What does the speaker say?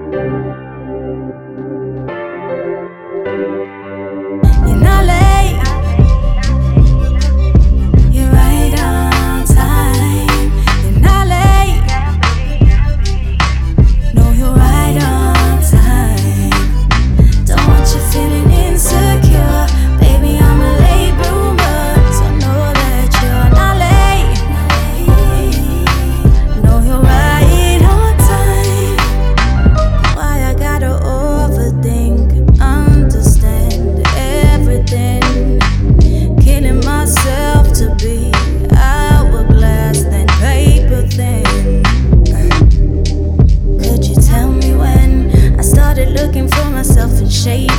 You're not late, you're right on time. You're not late, no, you're right on time. Don't want you feeling insecure, baby, I'm a late bloomer, so know that you're not late. No, you're right on time. Why I gotta overthink, understand everything, killing myself to be hourglass than paper thin. Could you tell me when I started looking for myself in shade